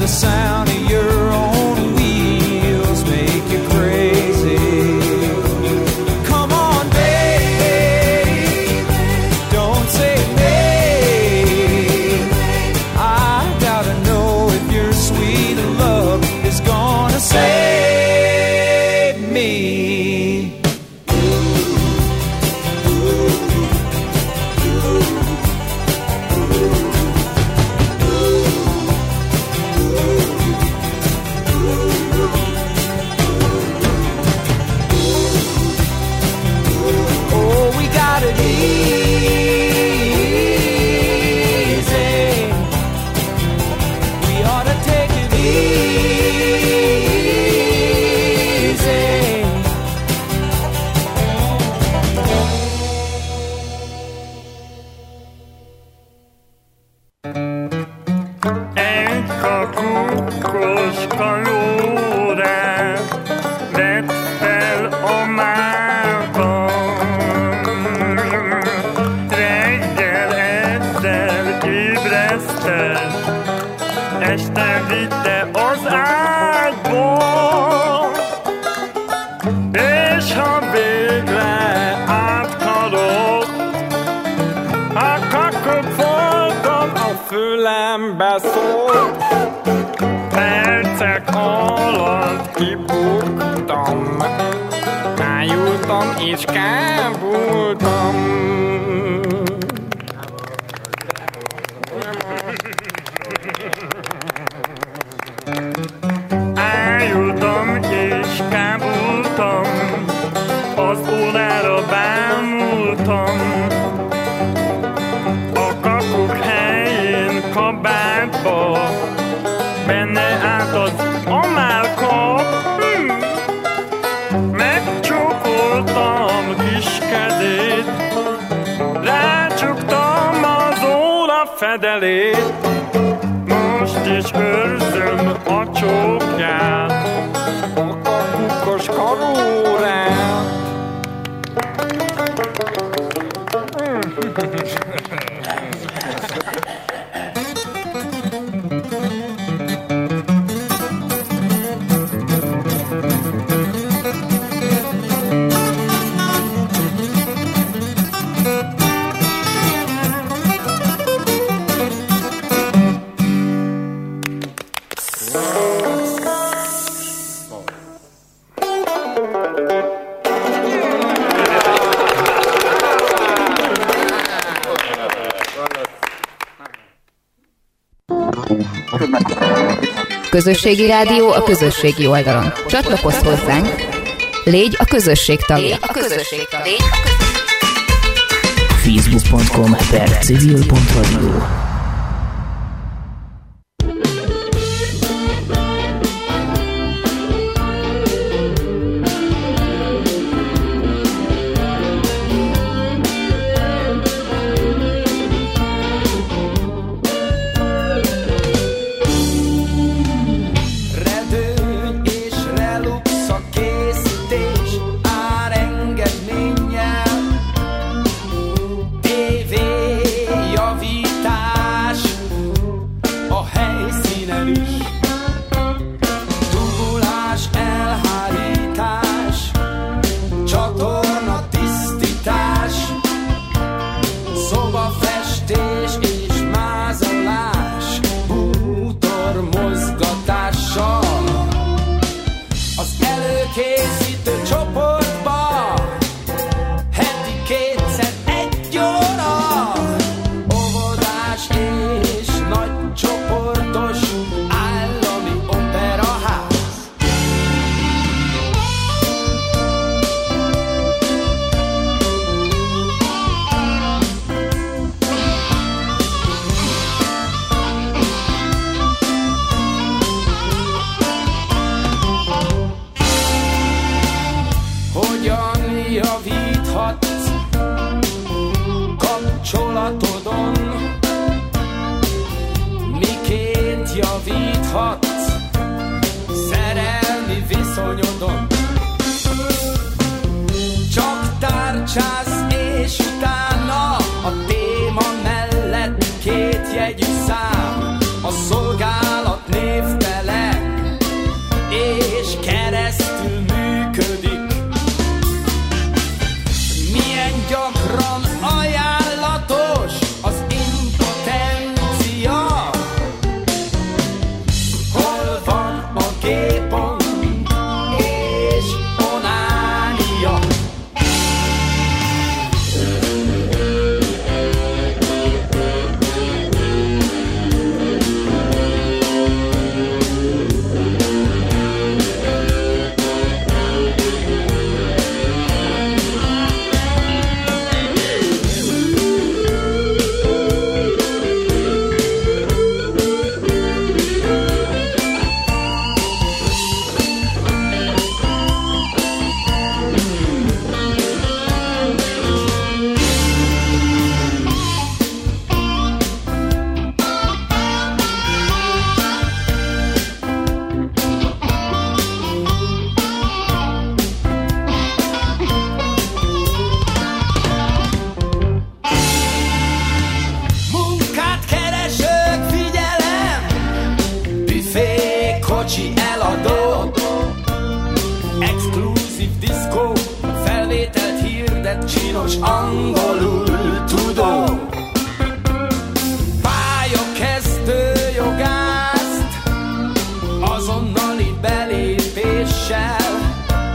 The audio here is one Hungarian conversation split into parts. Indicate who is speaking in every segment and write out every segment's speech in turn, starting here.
Speaker 1: the sound of your own wheels make you crazy. Come on, baby, don't say maybe. I gotta know if your sweet love is gonna save me.
Speaker 2: Este vitte az ágyból, és ha végre átkadott, a kakuk voltam, a fülembe szólt. Percek alatt kibuktam, ájultam és kábultam. Ájultam és kábultam, az órára bámultam. A kakuk helyén kabátba, benne állt az amálka. Megcsókoltam kis kezét, rácsuktam az óra fedelét. Most is őrzöm a csókját, a kakukos karórát.
Speaker 3: Közösségi rádió a közösségi oldalon. Csatlakozz hozzánk, légy a közösség tagja.
Speaker 4: Facebook.com/civil.radio.
Speaker 1: A téma mellett két jegyű szám. a szolgálat névtelen, és keresztül működik. Milyen gyakran ajánlatos az impotencia, hol van a G-pont és onánia. Kocsi eladó, exkluzív diszkó, felvételt hirdet csinos angolul tudó. Pályakezdő jogászt azonnali belépéssel,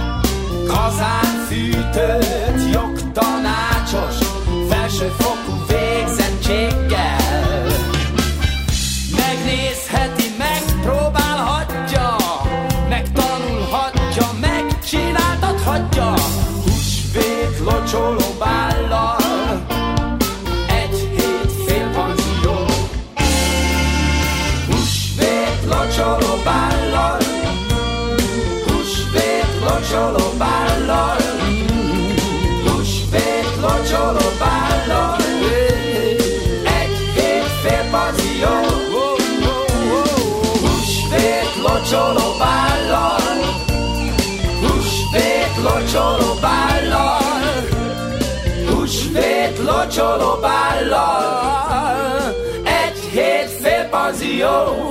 Speaker 1: kazánfűtőt jogtanácsos felsőfokú végzettséggel. Megnézheti, megpróbálhatja, megtanulhatja, megcsináltathatja. Húsvét locsoló bállal, egy hét félpanzió. Húsvét locsoló bállal, húsvét locsoló bállal, húsvét locsoló bállal, egy hét félpanzió. Locsoló bállal, húsvét locsoló bállal, húsvét locsoló bállal, egy hét félpanzió.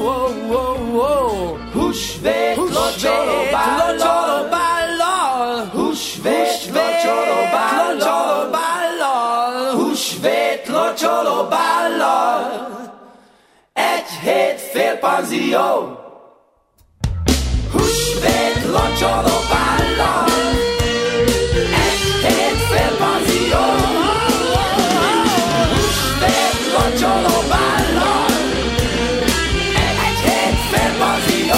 Speaker 1: Húsvét locsoló bállal, húsvét locsoló bállal, húsvét locsoló bállal, egy hét félpanzió. Húsvét locsoló bállal, egy hét félpanzió. Húsvét locsoló bállal, egy hét félpanzió.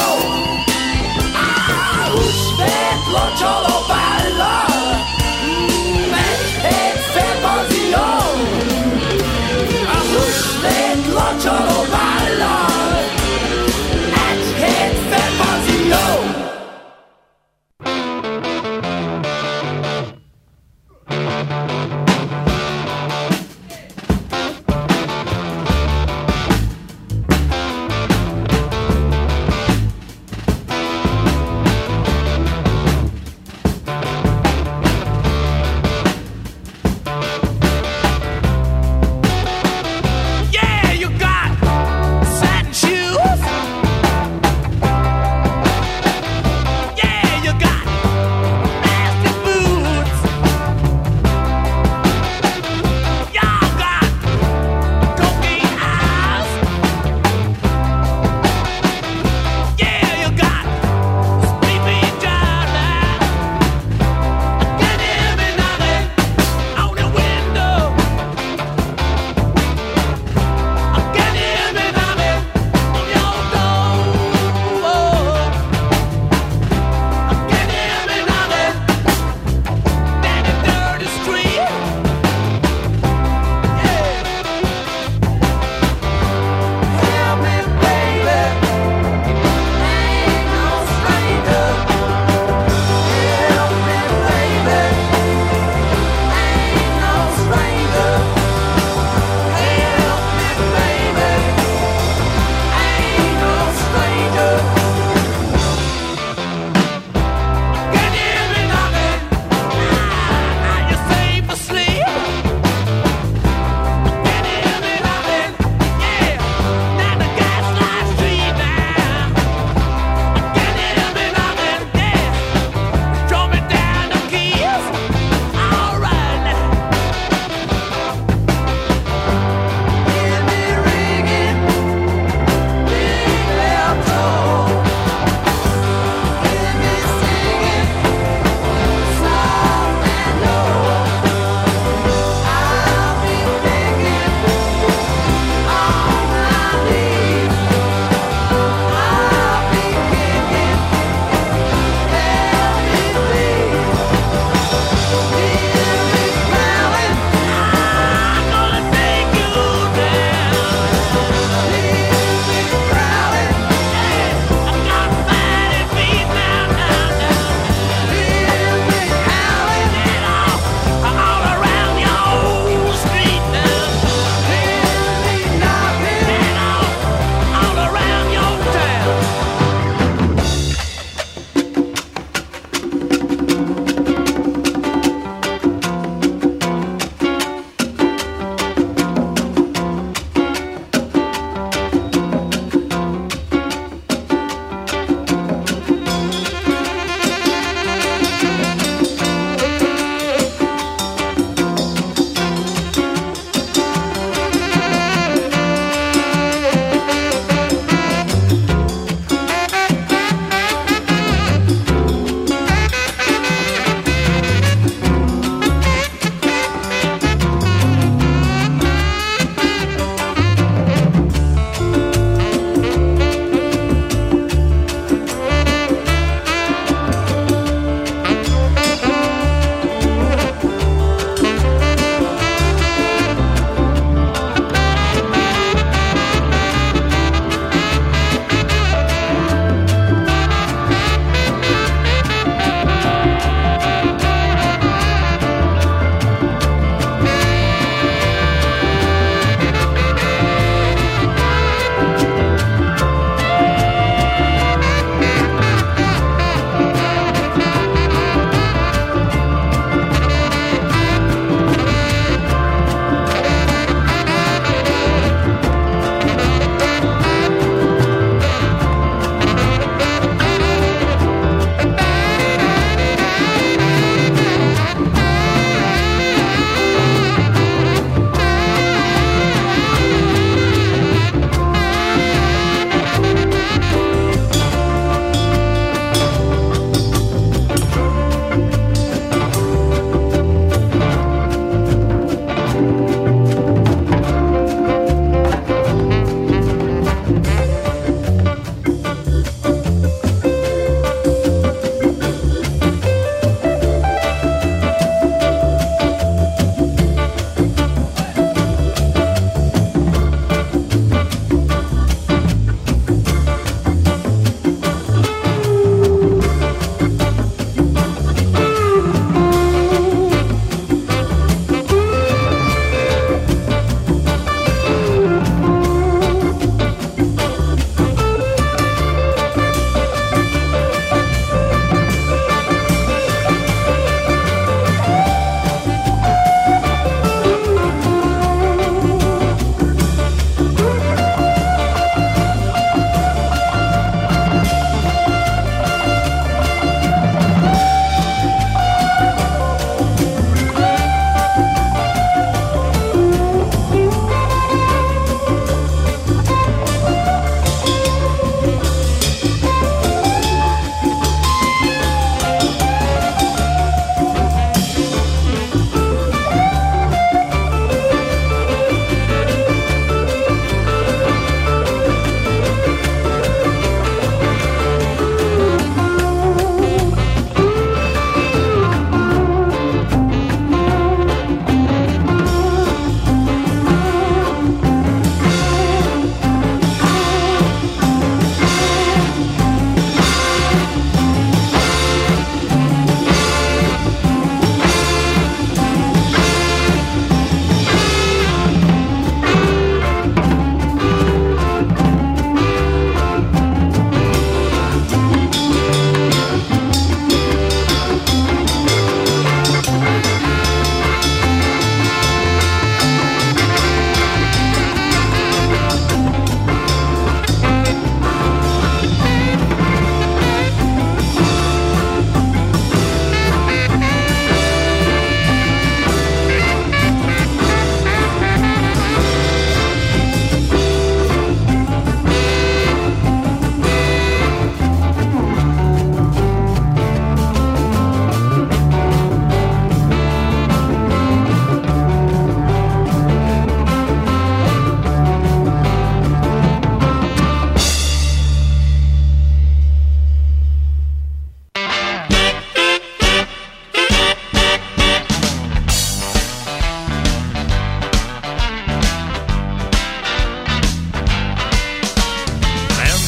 Speaker 1: Húsvét locsoló bállal, egy hét félpanzió. Húsvét locsoló bállal, egy hét félpanzió.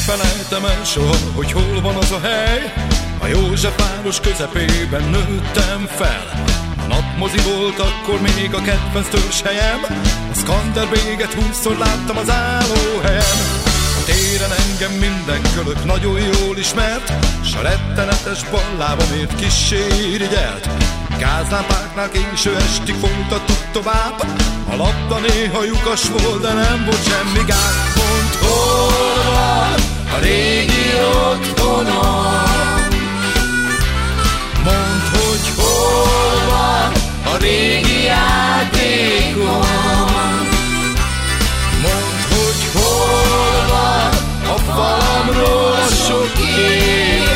Speaker 5: felejtem el soha, hogy hol van az a hely. A Józsefváros közepében nőttem fel. A napmozi volt akkor még a kedvenc törzshelyem. A Skanderbéget 20-szor láttam az állóhelyen. A téren engem minden kölök nagyon jól ismert, s a rettenetes ballábamért kissé irigyelt. Gázlámpáknál késő estig folytattuk tovább. A labda néha lyukas volt, de nem volt semmi gáz. Mondd, hol van a régi otthonom? Mondd, hogy hol van a régi játékom? Mondd, hogy hol van a falamról a sok kép?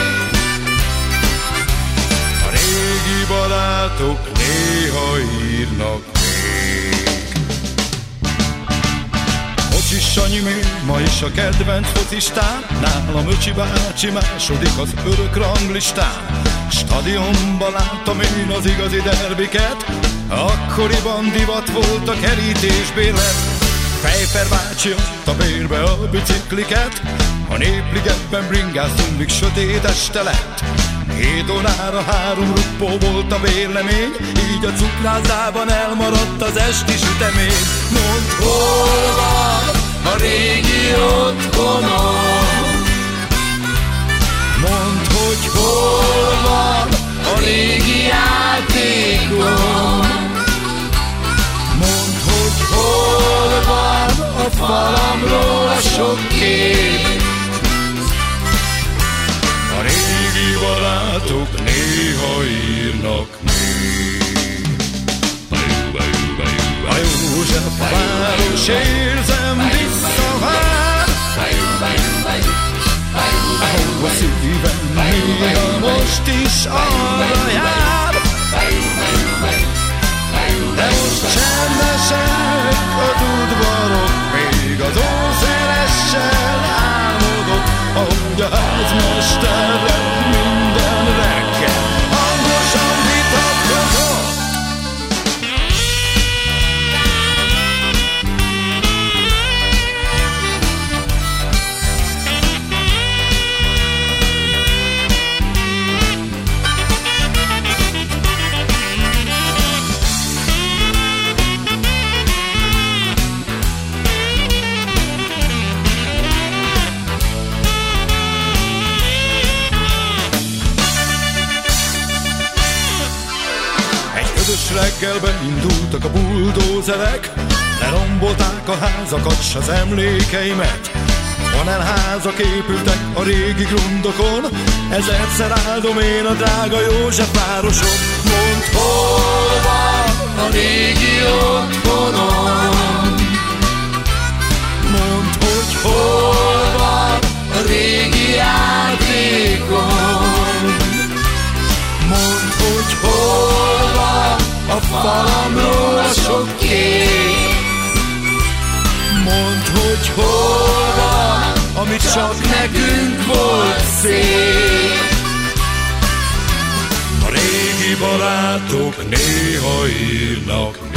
Speaker 5: A régi barátok néha írnak még. Kocsis Sanyi még ma is a kedvenc focistám, nálam Öcsi bácsi második az örök ranglistán. Stadionban láttam én az igazi derbiket, akkoriban divat volt a kerítésbérlet. Fejfer bácsi adta bérbe a bicikliket, a Népligetben bringáztunk, míg sötét este lett. 7 órára 3 ruppó volt a bérlemény, így a cukrászában elmaradt az esti sütemény. Mondd, hol van a régi otthonom? Mondd, hogy hol van a régi játékom? Mondd, hogy hol van a falamról a sok kép? A régi barátok néha írnak még. A Józsefváros érzem visszavár, ahol a szívem néha most is arra jár. De most csendesek az udvarok, még az ószeressel álmodok, ahogy a házmesterrel minden reggel hangosan vitatkozok. Reggelben indultak a buldózerek, lerombolták a házakat s az emlékeimet. Panelházak épültek a régi grundokon, ezerszer áldom én a drága Józsefvárosom. Mondd, hol van a régi otthonom? Mondd, hogy hol van a régi játékom? Mondd, hogy hol van a falamról a sok kép? Mondd, hogy hol van, ami csak nekünk volt szép? A régi barátok néha írnak még.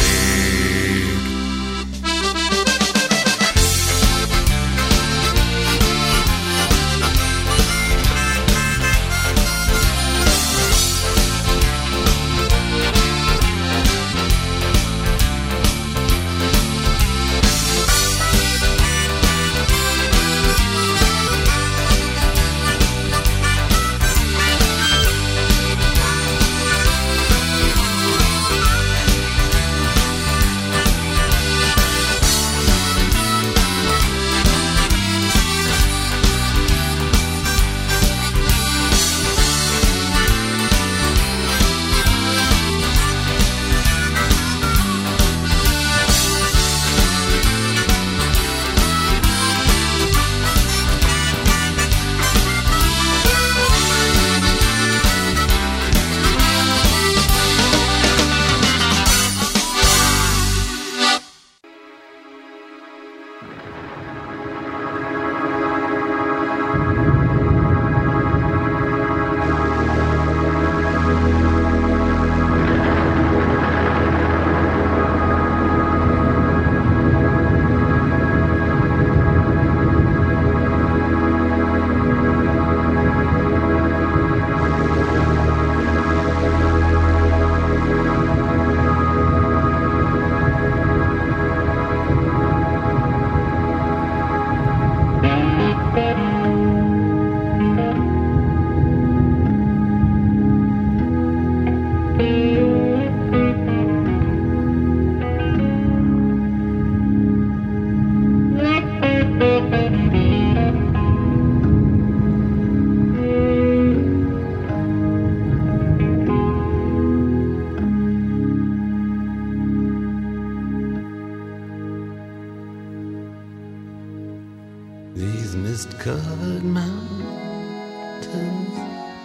Speaker 6: mist-covered mountains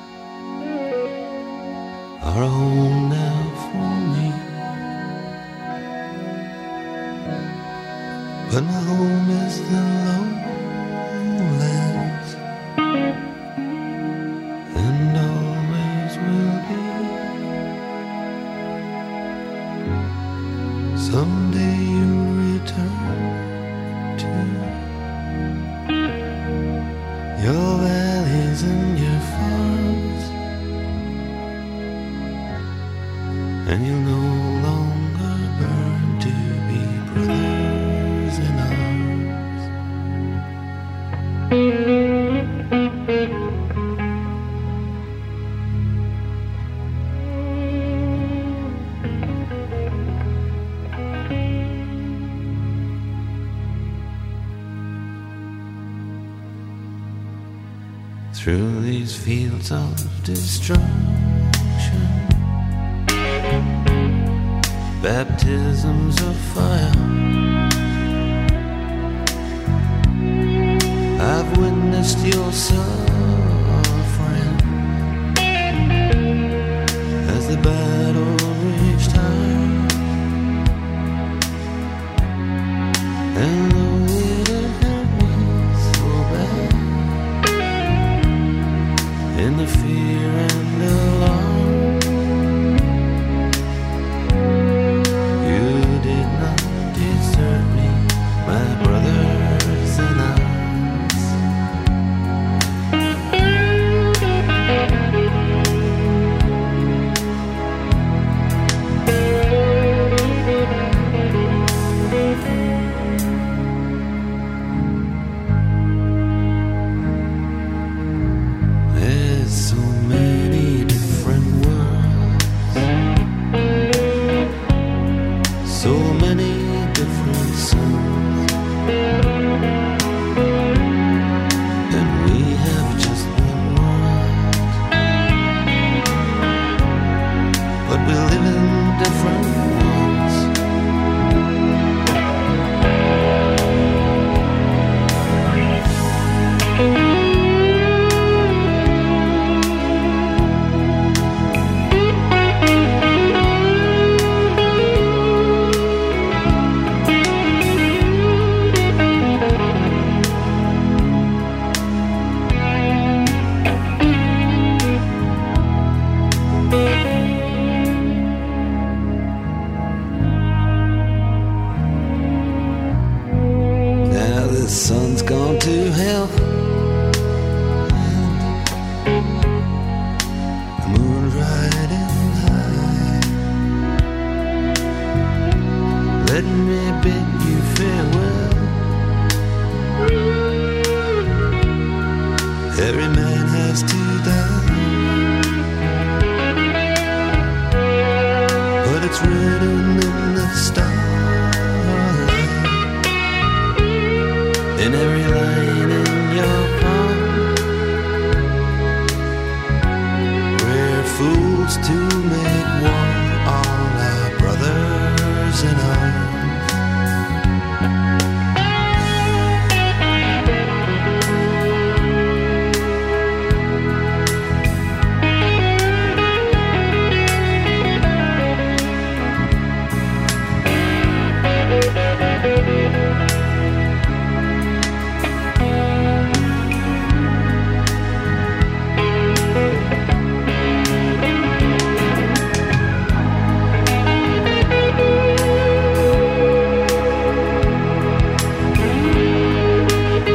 Speaker 6: are a home now for me. But my home is the lowlands, and always will be. Someday you'll return to your valleys and your farms, and you'll no longer burn to be brothers in arms. Through these fields of destruction, baptisms of fire, I've witnessed your suffering as the battle reached high. And though it hurt me so bad, in the fear